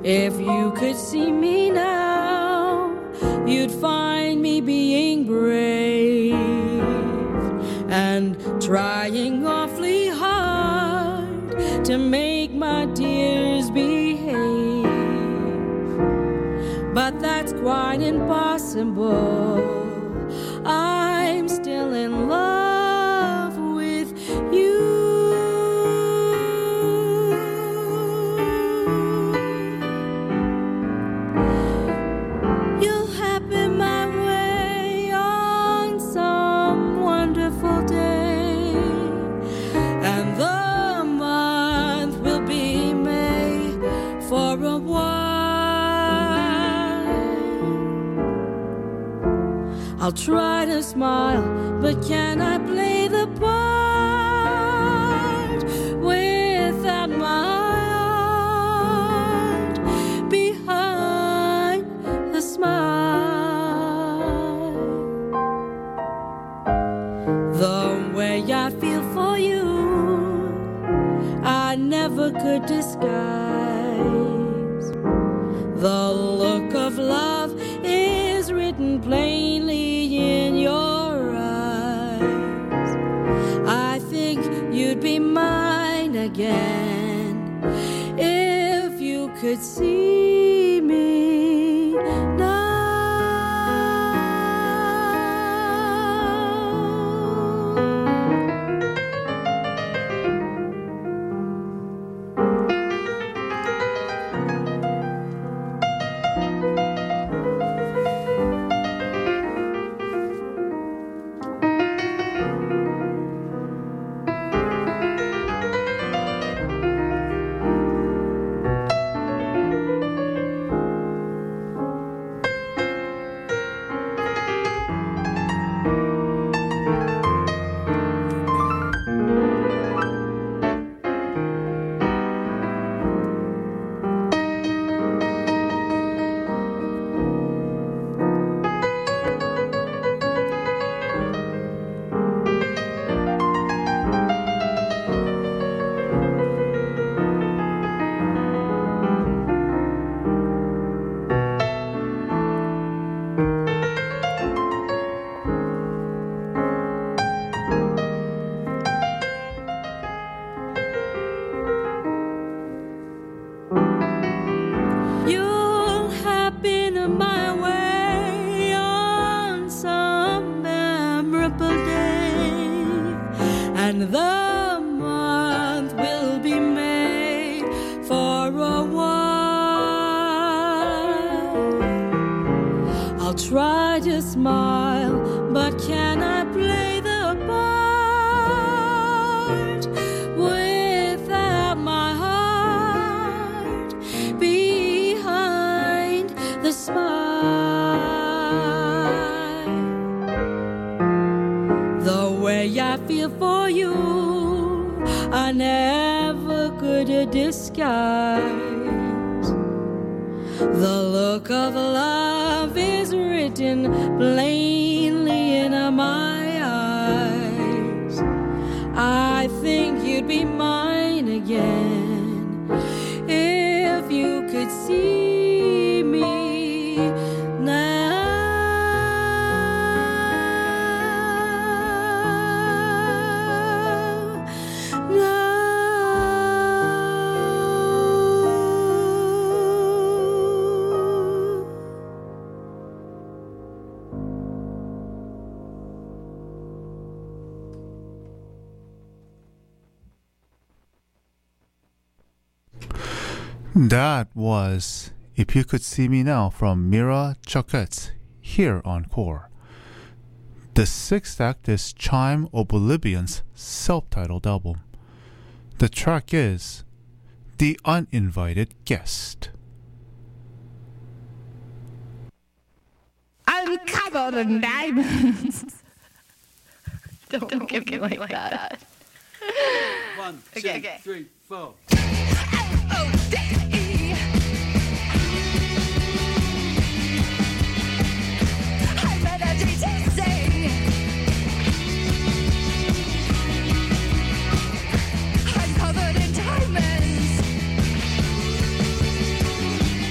If you could see me now, you'd find me being brave and trying awfully hard to make my tears behave. But that's quite impossible. I'm still in love with you. You'll happen my way on some wonderful day, and the month will be May for a while. I'll try to smile, but can I play the part without my heart behind the smile? The way I feel for you, I never could disguise. The look of love is written plainly in your eyes. I think you'd be mine again if you could see me now. And the month will be May for a while. I'll try to smile, but can I play the part without my heart behind the smile? The way I feel for you, I never could disguise. The look of love is written plainly in my eyes. I think you'd be mine again if you could see me now. That was If You Could See Me Now from Mira Choquette here on Core. The sixth act is Chime of Bolivian's self-titled album. The track is The Uninvited Guest. I'm covered in diamonds. Don't give me like that. 1, 2, 3, 4. L-O-D-E. I'm energy to sing. I'm covered in diamonds.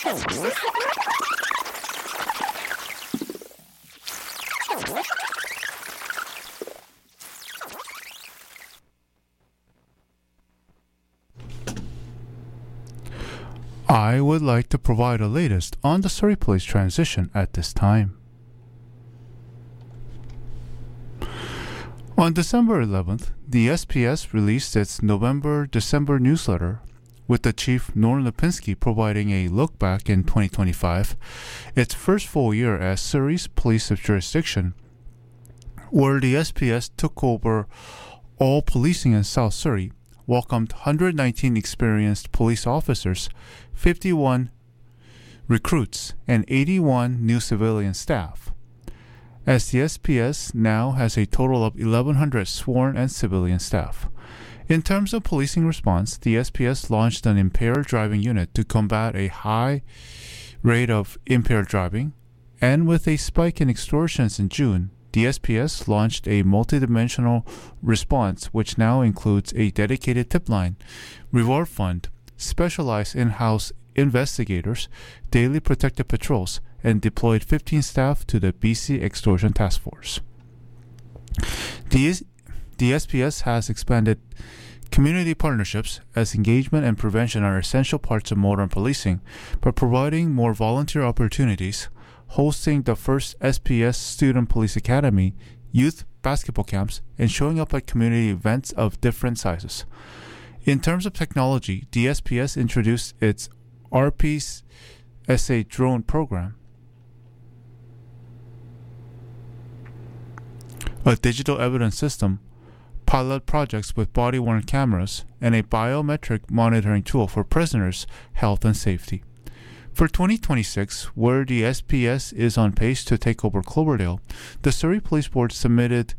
I would like to provide the latest on the Surrey Police transition at this time. On December 11th, the SPS released its November-December newsletter, with the Chief Norman Lipinski providing a look back in 2025, its first full year as Surrey's police jurisdiction, where the SPS took over all policing in South Surrey, welcomed 119 experienced police officers, 51 recruits, and 81 new civilian staff. As the SPS now has a total of 1,100 sworn and civilian staff. In terms of policing response, the SPS launched an impaired driving unit to combat a high rate of impaired driving, and with a spike in extortions in June, the SPS launched a multidimensional response which now includes a dedicated tip line, reward fund, specialized in-house investigators, daily protective patrols, and deployed 15 staff to the BC Extortion Task Force. The SPS has expanded community partnerships, as engagement and prevention are essential parts of modern policing, by providing more volunteer opportunities, hosting the first SPS Student Police Academy, youth basketball camps, and showing up at community events of different sizes. In terms of technology, the SPS introduced its RPSA drone program, a digital evidence system, pilot projects with body-worn cameras, and a biometric monitoring tool for prisoners' health and safety. For 2026, where the SPS is on pace to take over Cloverdale, the Surrey Police Board submitted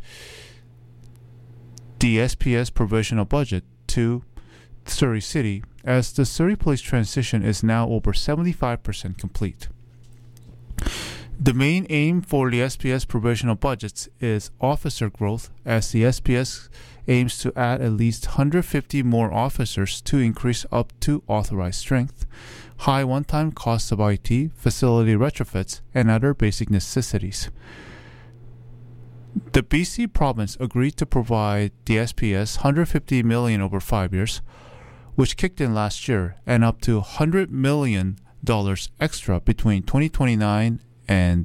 the SPS provisional budget to Surrey City, as the Surrey Police transition is now over 75% complete. The main aim for the SPS provisional budgets is officer growth, as the SPS aims to add at least 150 more officers to increase up to authorized strength, high one-time costs of IT, facility retrofits, and other basic necessities. The BC province agreed to provide the SPS $150 million over 5 years, which kicked in last year, and up to $100 million extra between 2029 and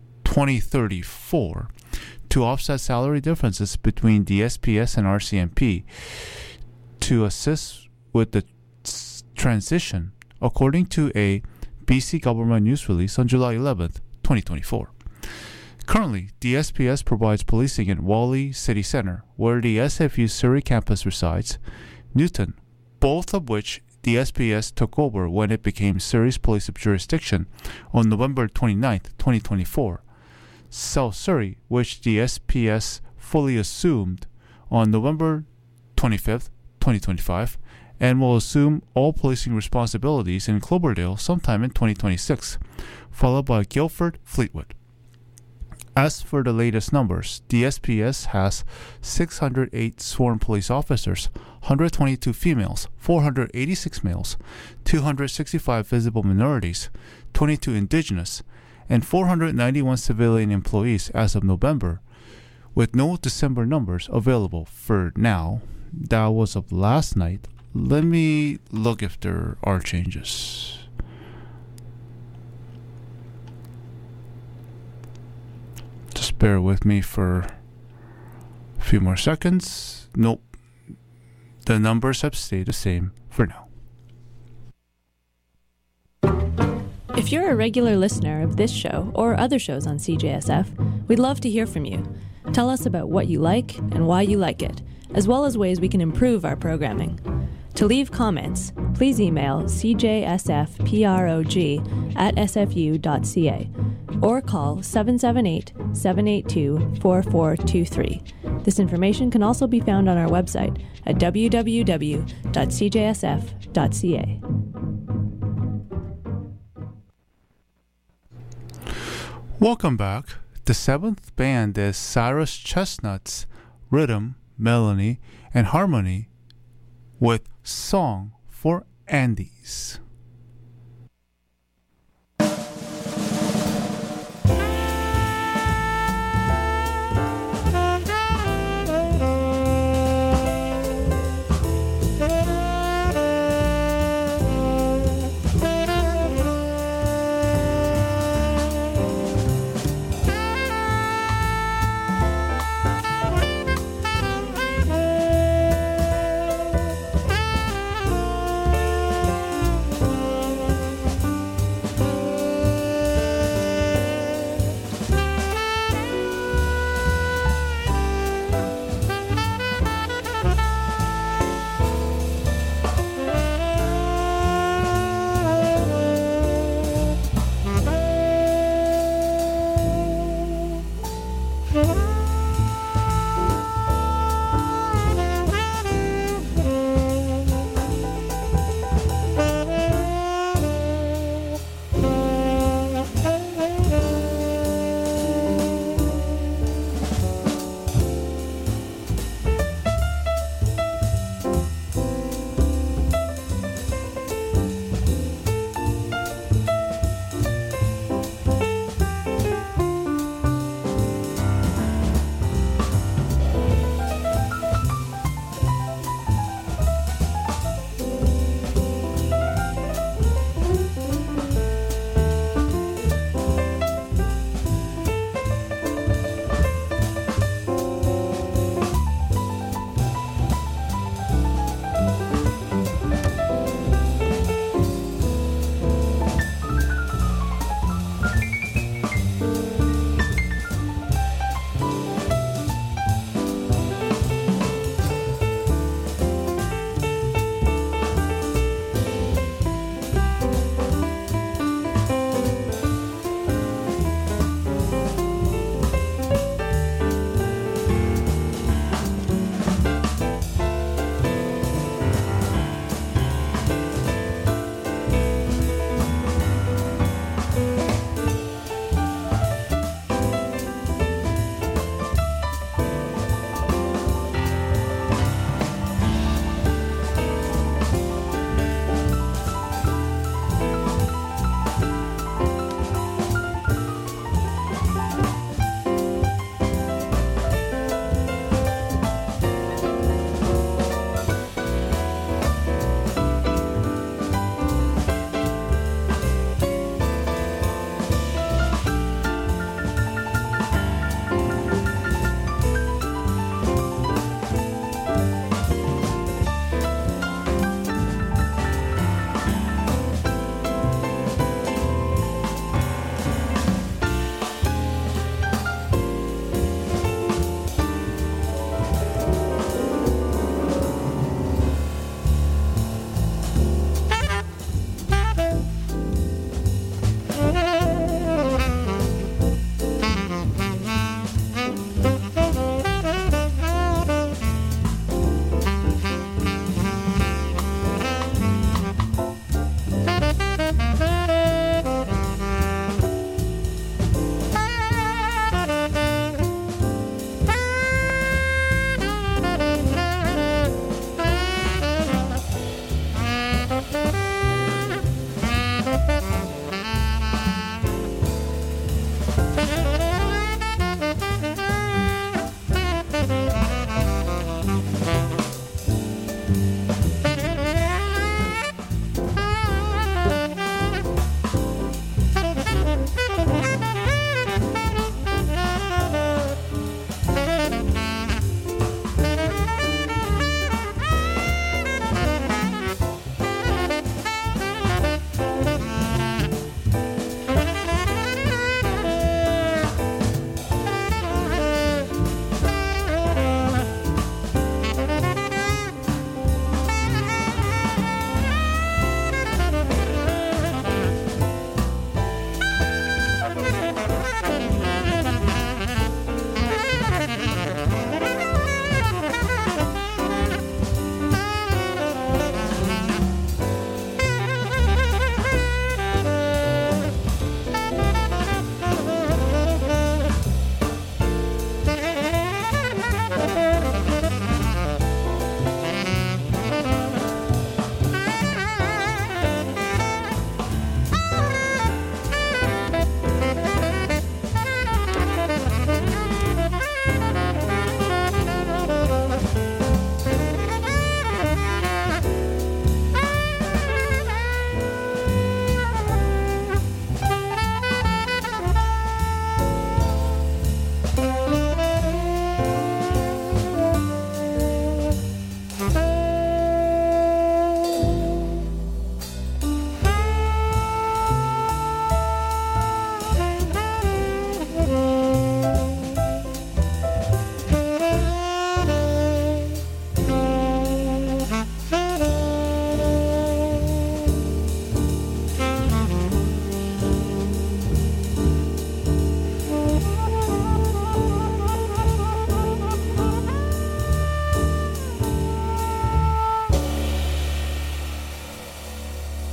2034 to offset salary differences between the SPS and RCMP to assist with the transition, according to a BC government news release on July 11th, 2024. Currently, the SPS provides policing in Whalley City Centre, where the SFU Surrey campus resides, Newton, both of which the SPS took over when it became Surrey's police jurisdiction on November 29, 2024. South Surrey, which the SPS fully assumed on November 25, 2025, and will assume all policing responsibilities in Cloverdale sometime in 2026, followed by Guildford, Fleetwood. As for the latest numbers, the SPS has 608 sworn police officers, 122 females, 486 males, 265 visible minorities, 22 indigenous, and 491 civilian employees as of November, with no December numbers available for now. That was of last night. Let me look if there are changes. Just bear with me for a few more seconds. Nope. The numbers have stayed the same for now. If you're a regular listener of this show or other shows on CJSF, we'd love to hear from you. Tell us about what you like and why you like it, as well as ways we can improve our programming. To leave comments, please email cjsfprog@sfu.ca or call 778-782-4423. This information can also be found on our website at www.cjsf.ca. Welcome back. The seventh band is Cyrus Chestnut's Rhythm, Melody, and Harmony with Song for Andes.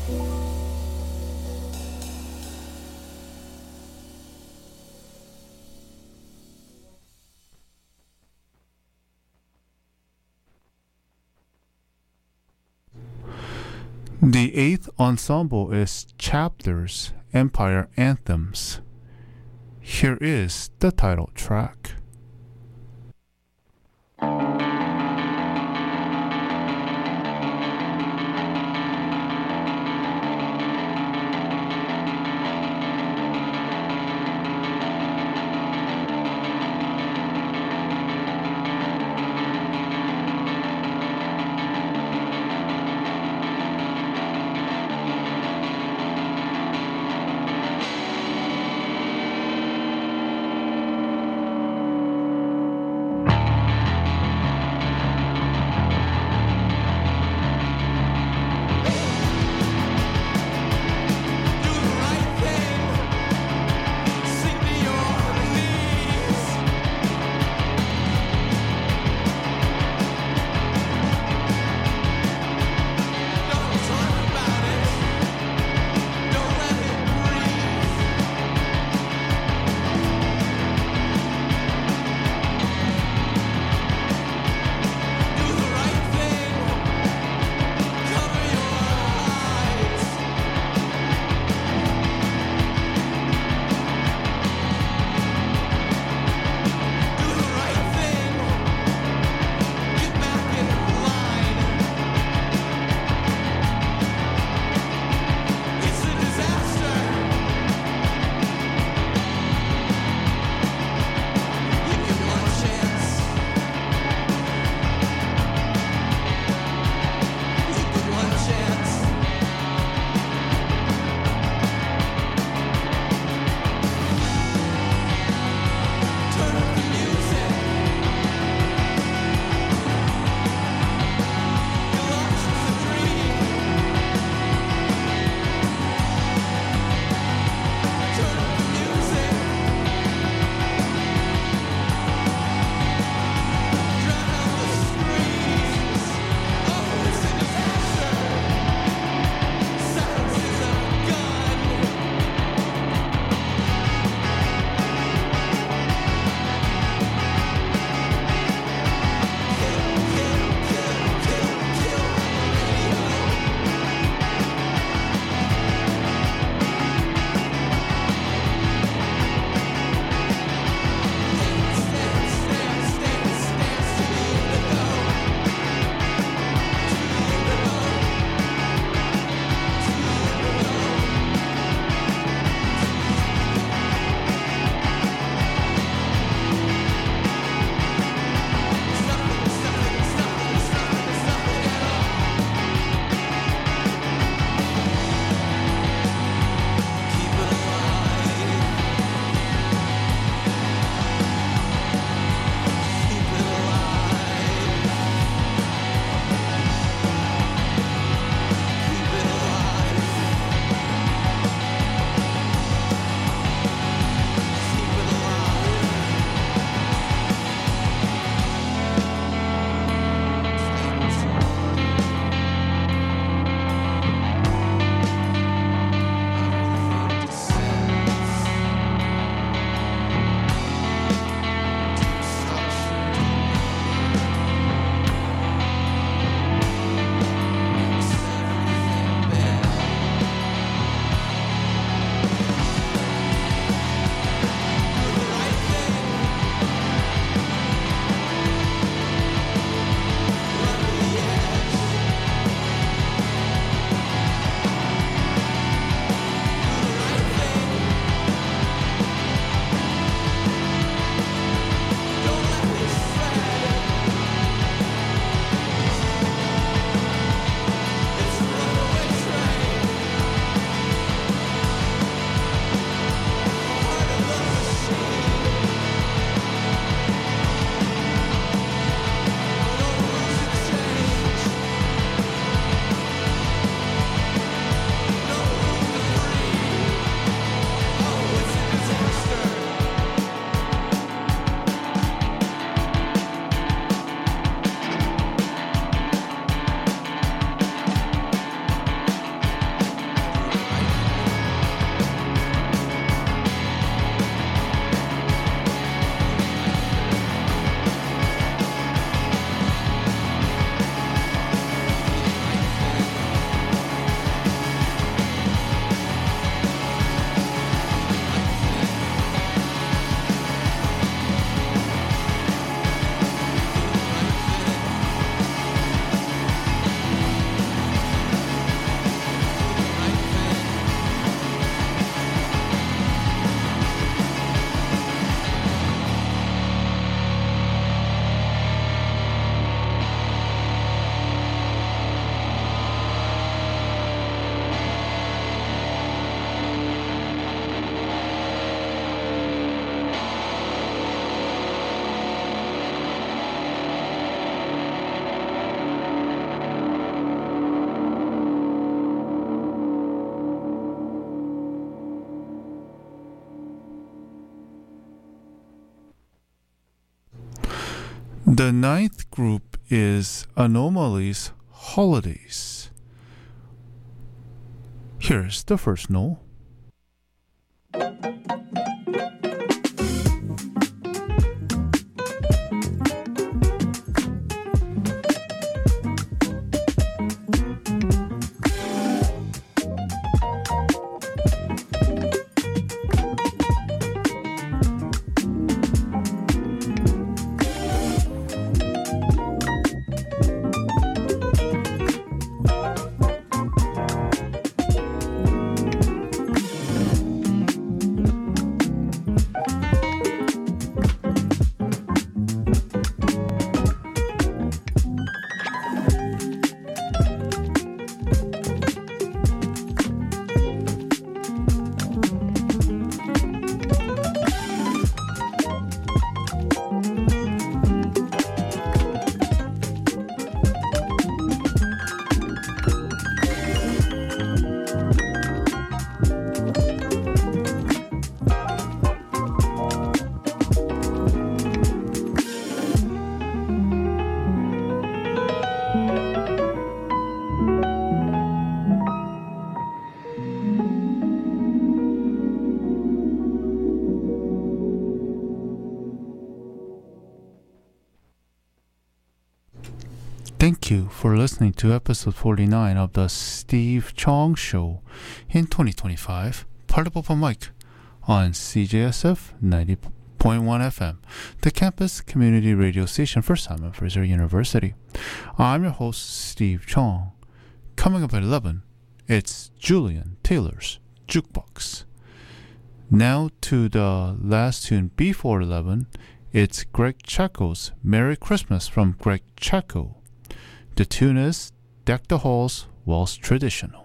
The eighth ensemble is Chapters, Empire Anthems. Here is the title track. The ninth group is Anomalies Holidays. Here's the first note. Thank you for listening to episode 49 of the Steve Chong Show in 2025, part of Open Mic on CJSF 90.1 FM, the campus community radio station for Simon Fraser University. I'm your host, Steve Chong. Coming up at 11, it's Julian Taylor's Jukebox. Now to the last tune before 11, it's Greg Chaco's Merry Christmas from Greg Chaco. The tune is Deck the Halls Waltz Traditional.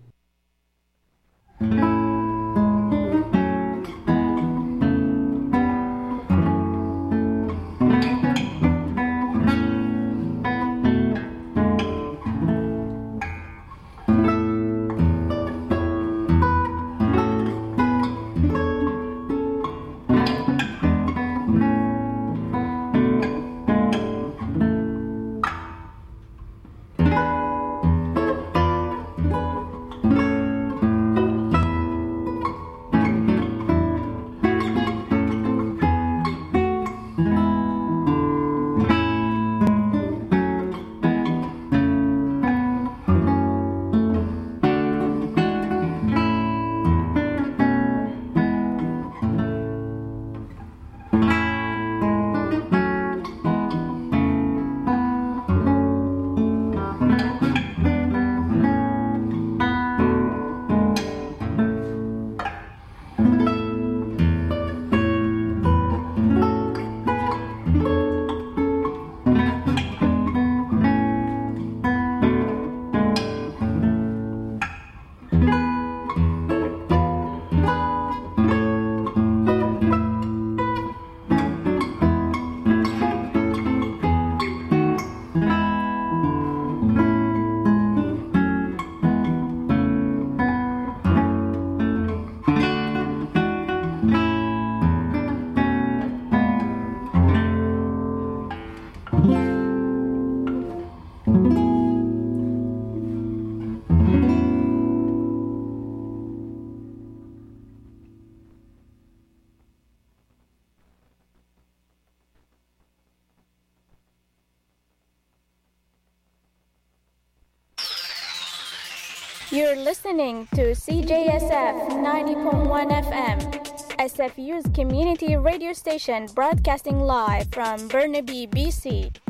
You're listening to CJSF 90.1 FM, SFU's community radio station broadcasting live from Burnaby, BC.